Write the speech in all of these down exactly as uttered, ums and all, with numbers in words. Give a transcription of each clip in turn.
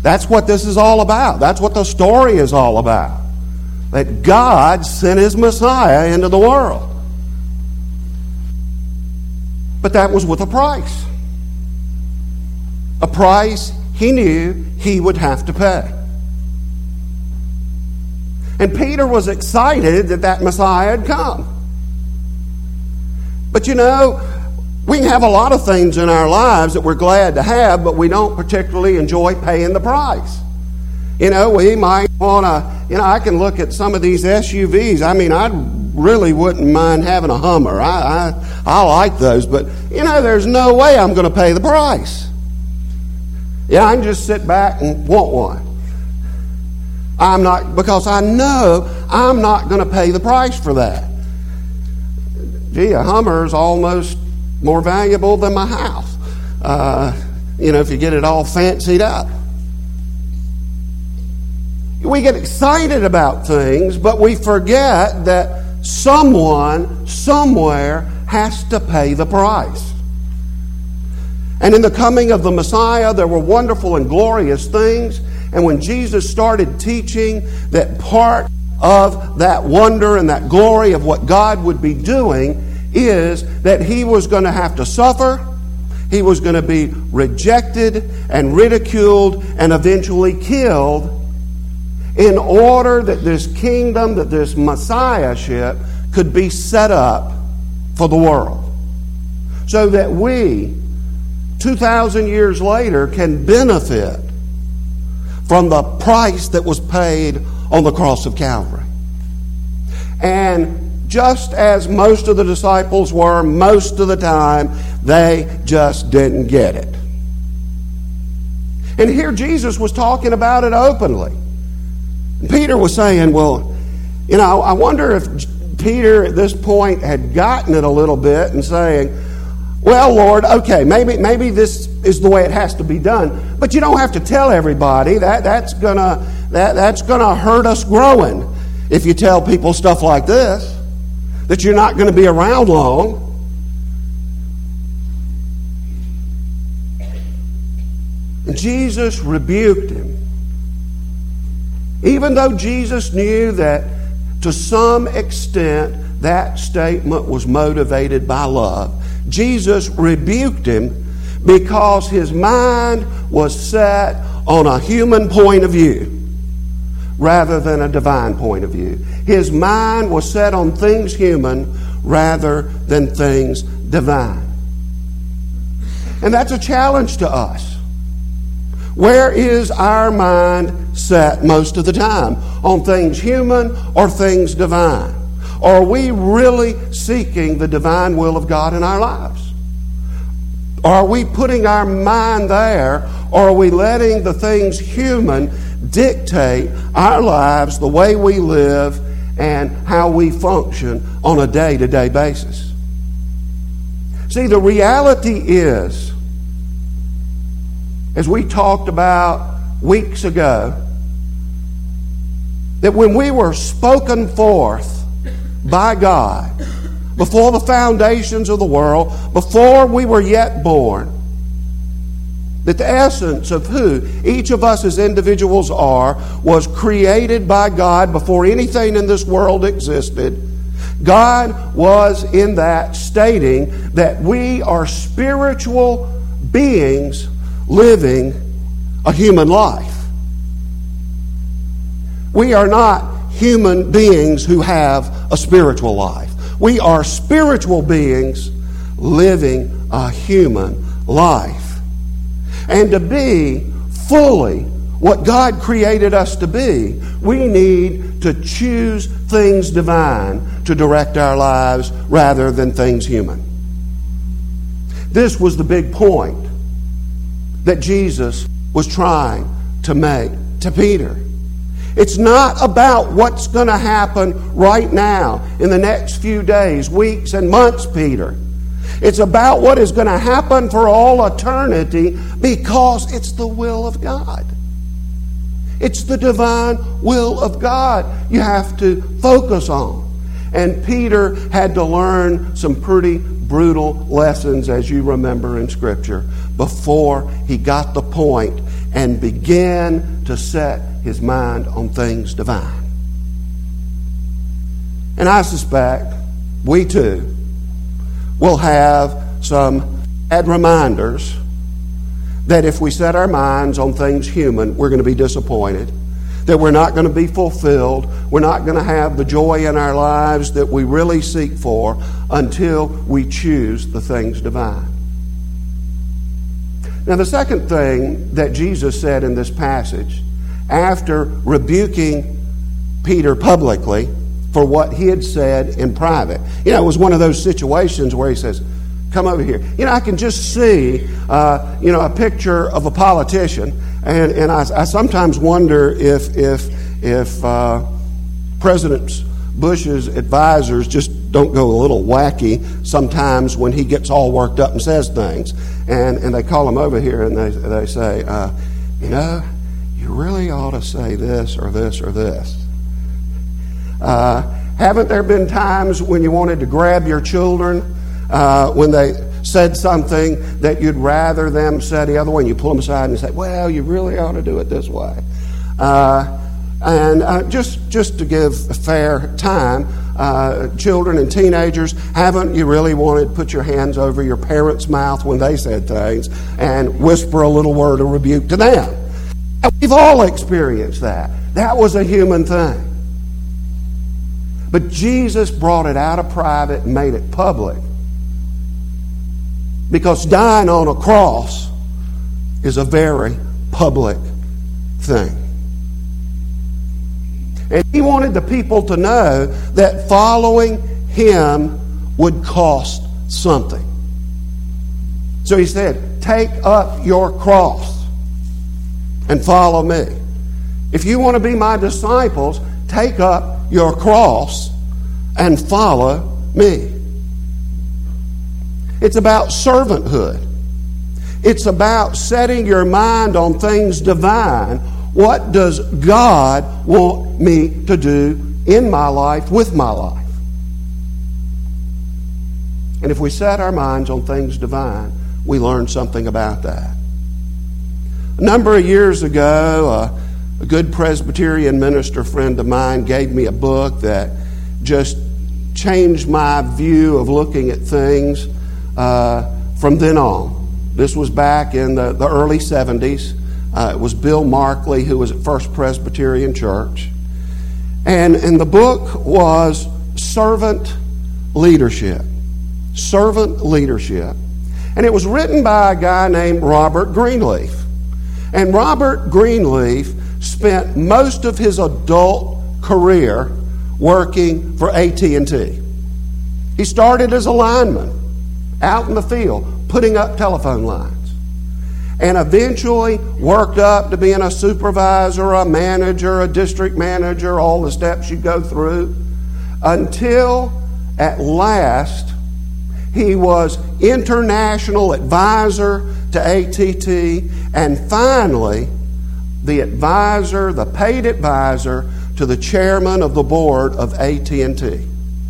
That's what this is all about. That's what the story is all about. That God sent His Messiah into the world. But that was with a price. A price He knew He would have to pay. And Peter was excited that that Messiah had come. But you know, we can have a lot of things in our lives that we're glad to have, but we don't particularly enjoy paying the price. You know, we might want to, you know, I can look at some of these S U Vs. I mean, I really wouldn't mind having a Hummer. I, I, I like those, but, you know, there's no way I'm going to pay the price. Yeah, I can just sit back and want one. I'm not, because I know I'm not going to pay the price for that. Gee, a Hummer is almost more valuable than my house. Uh, you know, if you get it all fancied up. We get excited about things, but we forget that someone, somewhere, has to pay the price. And in the coming of the Messiah, there were wonderful and glorious things. And when Jesus started teaching that part of that wonder and that glory of what God would be doing is that He was going to have to suffer, He was going to be rejected and ridiculed and eventually killed in order that this kingdom, that this Messiahship could be set up for the world. So that we, two thousand years later, can benefit from the price that was paid on the cross of Calvary. And just as most of the disciples were, most of the time, they just didn't get it. And here Jesus was talking about it openly. Peter was saying, well, you know, I wonder if Peter at this point had gotten it a little bit and saying, well, Lord, okay, maybe maybe this is the way it has to be done, but you don't have to tell everybody. That that's gonna that that's gonna hurt us growing if you tell people stuff like this, that you're not going to be around long. And Jesus rebuked him. Even though Jesus knew that to some extent that statement was motivated by love, Jesus rebuked him because his mind was set on a human point of view rather than a divine point of view. His mind was set on things human rather than things divine. And that's a challenge to us. Where is our mind set most of the time? On things human or things divine? Or are we really seeking the divine will of God in our lives? Or are we putting our mind there, or are we letting the things human dictate our lives, the way we live, and how we function on a day-to-day basis? See, the reality is, as we talked about weeks ago, that when we were spoken forth by God, before the foundations of the world, before we were yet born, that the essence of who each of us as individuals are was created by God before anything in this world existed. God was in that stating that we are spiritual beings living a human life. We are not human beings who have a spiritual life. We are spiritual beings living a human life. And to be fully what God created us to be, we need to choose things divine to direct our lives rather than things human. This was the big point that Jesus was trying to make to Peter. It's not about what's going to happen right now in the next few days, weeks, and months, Peter. It's about what is going to happen for all eternity because it's the will of God. It's the divine will of God you have to focus on. And Peter had to learn some pretty brutal lessons, as you remember in Scripture, before he got the point and begin to set his mind on things divine. And I suspect we too will have some bad reminders that if we set our minds on things human, we're going to be disappointed, that we're not going to be fulfilled, we're not going to have the joy in our lives that we really seek for until we choose the things divine. Now, the second thing that Jesus said in this passage, after rebuking Peter publicly for what he had said in private, you know, it was one of those situations where he says, come over here. You know, I can just see, uh, you know, a picture of a politician, and, and I, I sometimes wonder if if if uh, President Bush's advisors just don't go a little wacky sometimes when he gets all worked up and says things, and and they call him over here and they they say, uh, you know, you really ought to say this or this or this. Uh, haven't there been times when you wanted to grab your children? Uh, when they said something that you'd rather them say the other way, and you pull them aside and say, well, you really ought to do it this way. Uh, and uh, just just to give a fair time, uh, children and teenagers, haven't you really wanted to put your hands over your parents' mouth when they said things and whisper a little word of rebuke to them? We've all experienced that. That was a human thing. But Jesus brought it out of private and made it public. Because dying on a cross is a very public thing. And he wanted the people to know that following him would cost something. So he said, take up your cross and follow me. If you want to be my disciples, take up your cross and follow me. It's about servanthood. It's about setting your mind on things divine. What does God want me to do in my life, with my life? And if we set our minds on things divine, we learn something about that. A number of years ago, uh, a good Presbyterian minister friend of mine gave me a book that just changed my view of looking at things Uh, from then on. This was back in the, the early seventies. Uh, it was Bill Markley, who was at First Presbyterian Church. And, and the book was Servant Leadership. Servant Leadership. And it was written by a guy named Robert Greenleaf. And Robert Greenleaf spent most of his adult career working for A T and T. He started as a lineman out in the field, putting up telephone lines, and eventually worked up to being a supervisor, a manager, a district manager, all the steps you go through, until at last he was international advisor to A T T, and finally the advisor, the paid advisor to the chairman of the board of A T and T.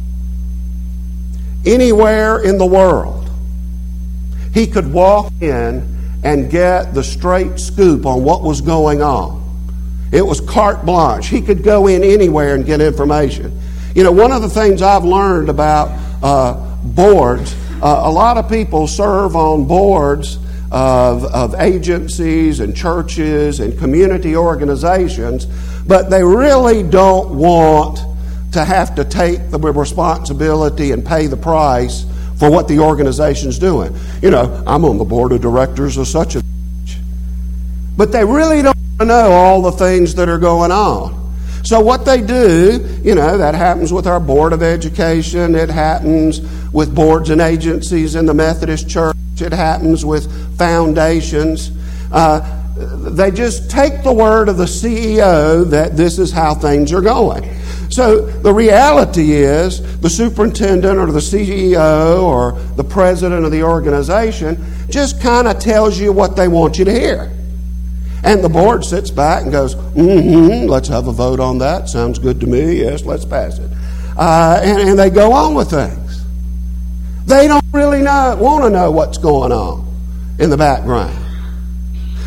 Anywhere in the world, he could walk in and get the straight scoop on what was going on. It was carte blanche. He could go in anywhere and get information. You know, one of the things I've learned about uh, boards, uh, a lot of people serve on boards of, of agencies and churches and community organizations, but they really don't want to have to take the responsibility and pay the price for what the organization's doing. You know, I'm on the board of directors of such and such. But they really don't know all the things that are going on. So what they do, you know, that happens with our Board of Education. It happens with boards and agencies in the Methodist Church. It happens with foundations. Uh, they just take the word of the C E O that this is how things are going. So the reality is the superintendent or the C E O or the president of the organization just kind of tells you what they want you to hear. And the board sits back and goes, mm-hmm, let's have a vote on that. Sounds good to me. Yes, let's pass it. Uh, and, and they go on with things. They don't really know, want to know what's going on in the background.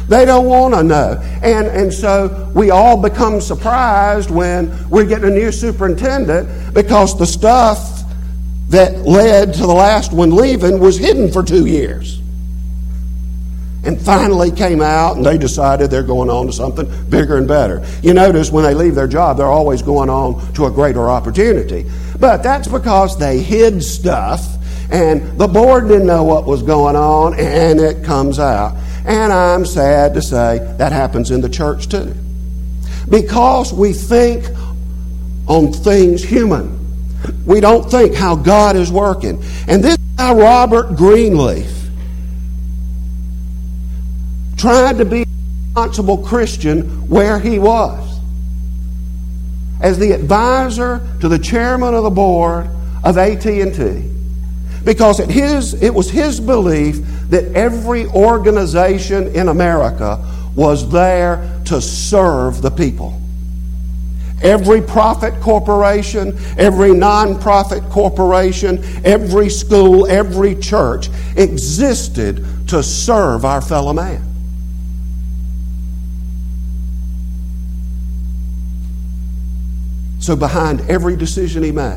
They don't want to know. And, and so we all become surprised when we're getting a new superintendent because the stuff that led to the last one leaving was hidden for two years. And finally came out and they decided they're going on to something bigger and better. You notice when they leave their job, they're always going on to a greater opportunity. But that's because they hid stuff and the board didn't know what was going on and it comes out. And I'm sad to say that happens in the church too. Because we think on things human. We don't think how God is working. And this guy, Robert Greenleaf, tried to be a responsible Christian where he was. As the advisor to the chairman of the board of A T and T. Because it, his, it was his belief that every organization in America was there to serve the people. Every profit corporation, every non-profit corporation, every school, every church existed to serve our fellow man. So behind every decision he made,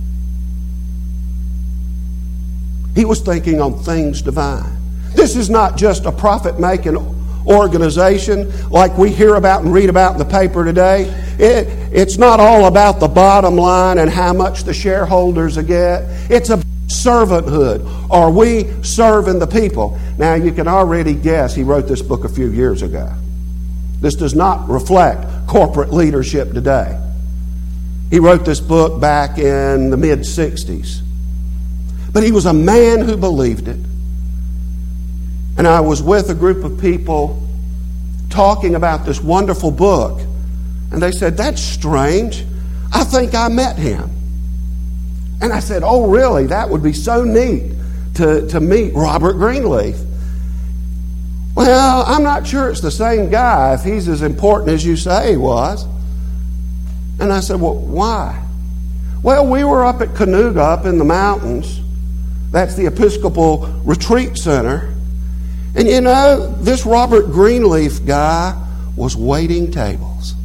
he was thinking on things divine. This is not just a profit-making organization like we hear about and read about in the paper today. It, it's not all about the bottom line and how much the shareholders get. It's a servanthood. Are we serving the people? Now, you can already guess he wrote this book a few years ago. This does not reflect corporate leadership today. He wrote this book back in the mid-sixties. But he was a man who believed it. And I was with a group of people talking about this wonderful book. And they said, that's strange. I think I met him. And I said, oh, really? That would be so neat to, to meet Robert Greenleaf. Well, I'm not sure it's the same guy if he's as important as you say he was. And I said, well, why? Well, we were up at Canuga, up in the mountains. That's the Episcopal Retreat Center. And you know, this Robert Greenleaf guy was waiting tables.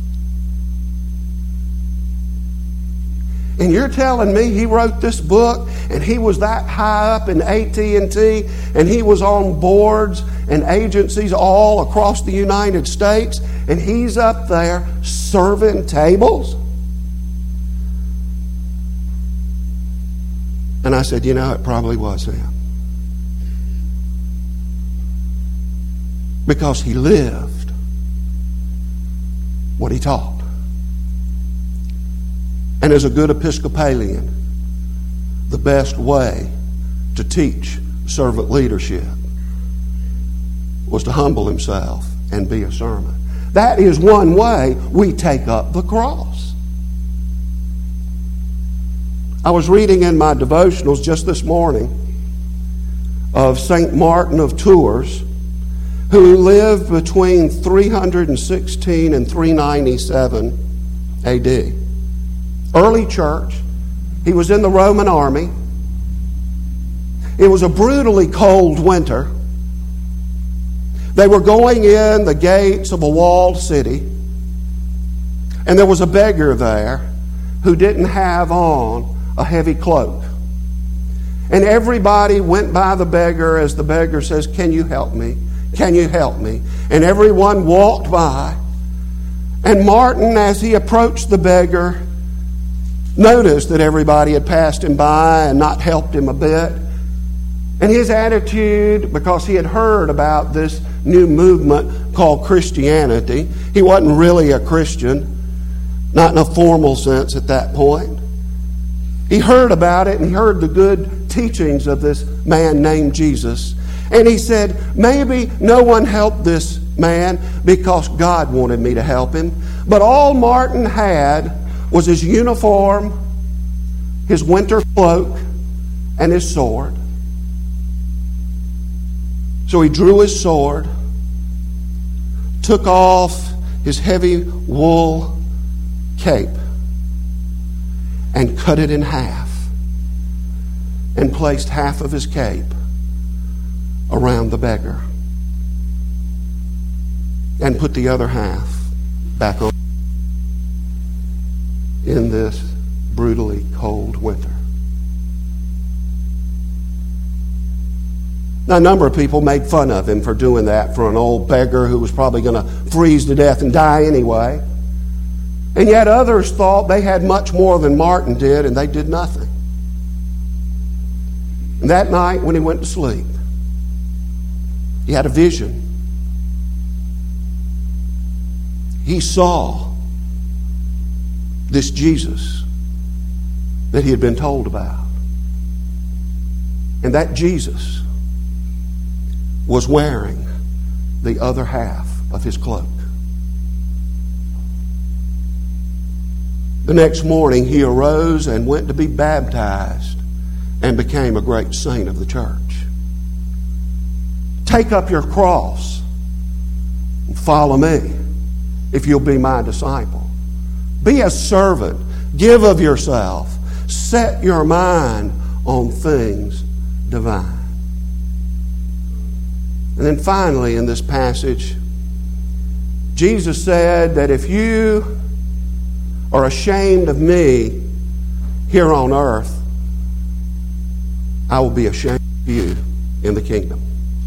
And you're telling me he wrote this book and he was that high up in A T and T and he was on boards and agencies all across the United States and he's up there serving tables? And I said, you know, it probably was him. Because he lived what he taught. And as a good Episcopalian, the best way to teach servant leadership was to humble himself and be a servant. That is one way we take up the cross. I was reading in my devotionals just this morning of Saint Martin of Tours, who lived between three hundred sixteen and three ninety-seven A D. Early church. He was in the Roman army. It was a brutally cold winter. They were going in the gates of a walled city. And there was a beggar there who didn't have on a heavy cloak. And everybody went by the beggar as the beggar says, can you help me? Can you help me? And everyone walked by. And Martin, as he approached the beggar, noticed that everybody had passed him by and not helped him a bit. And his attitude, because he had heard about this new movement called Christianity, he wasn't really a Christian, not in a formal sense at that point. He heard about it and he heard the good teachings of this man named Jesus. And he said, maybe no one helped this man because God wanted me to help him. But all Martin had was his uniform, his winter cloak, and his sword. So he drew his sword, took off his heavy wool cape, and cut it in half, and placed half of his cape around the beggar. and put the other half back on in this brutally cold winter. Now, a number of people made fun of him for doing that for an old beggar who was probably going to freeze to death and die anyway. And yet others thought they had much more than Martin did, and they did nothing. And that night when he went to sleep, he had a vision. He saw this Jesus that he had been told about. And that Jesus was wearing the other half of his cloak. The next morning he arose and went to be baptized and became a great saint of the church. Take up your cross and follow me if you'll be my disciple. Be a servant. Give of yourself. Set your mind on things divine. And then finally in this passage, Jesus said that if you are ashamed of me here on earth, I will be ashamed of you in the kingdom.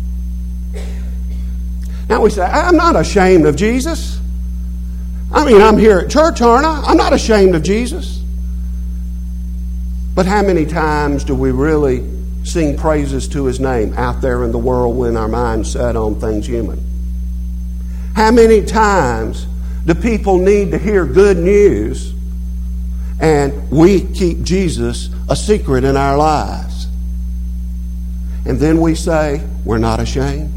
Now we say, I'm not ashamed of Jesus. I mean, I'm here at church, aren't I? I'm not ashamed of Jesus. But how many times do we really sing praises to his name out there in the world when our mind's set on things human? How many times do people need to hear good news and we keep Jesus a secret in our lives? And then we say, we're not ashamed.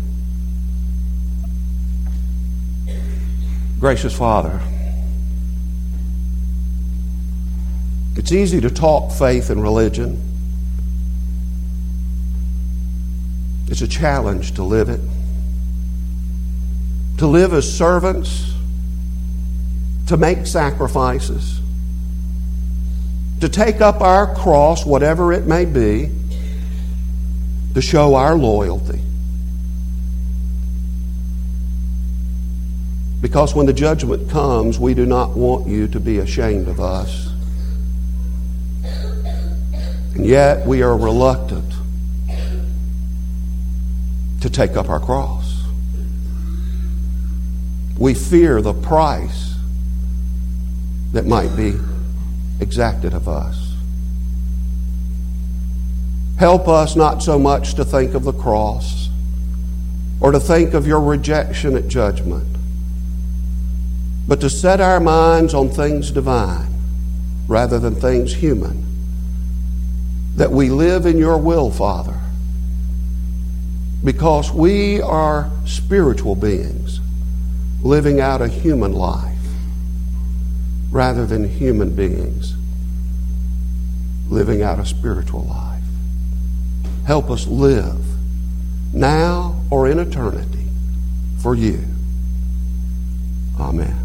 Gracious Father, it's easy to talk faith and religion. It's a challenge to live it. To live as servants, to make sacrifices, to take up our cross, whatever it may be, to show our loyalty. Because when the judgment comes, we do not want you to be ashamed of us. And yet we are reluctant to take up our cross. We fear the price that might be exacted of us. Help us not so much to think of the cross or to think of your rejection at judgment, but to set our minds on things divine rather than things human, that we live in your will, Father, because we are spiritual beings living out a human life rather than human beings living out a spiritual life. Help us live now or in eternity for you. Amen.